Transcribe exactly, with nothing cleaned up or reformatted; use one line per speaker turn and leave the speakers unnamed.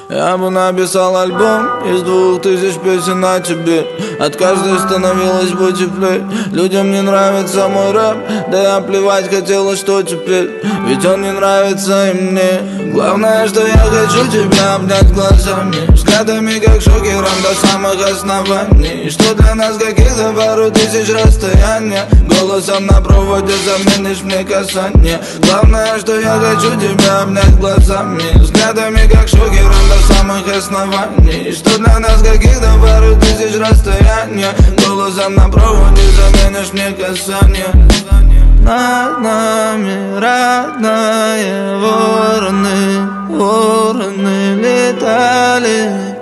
Я бы написал альбом из двух тысяч песен о тебе. От каждой становилось бы теплее. Людям не нравится мой рэп, да я плевать хотела, что теперь. Ведь он не нравится и мне. Главное, что я хочу тебя обнять глазами, взглядами как шокером до самых оснований. Что для нас каких-то пару тысяч расстояния. Голосом на проводе заменишь мне касание. Главное, что я хочу тебя обнять глазами, взглядами как шокером до самых оснований. Что для нас каких-то пару тысяч расстояния. Голосом на проводе заменишь мне касание. Над нами родные вороны, вороны летали.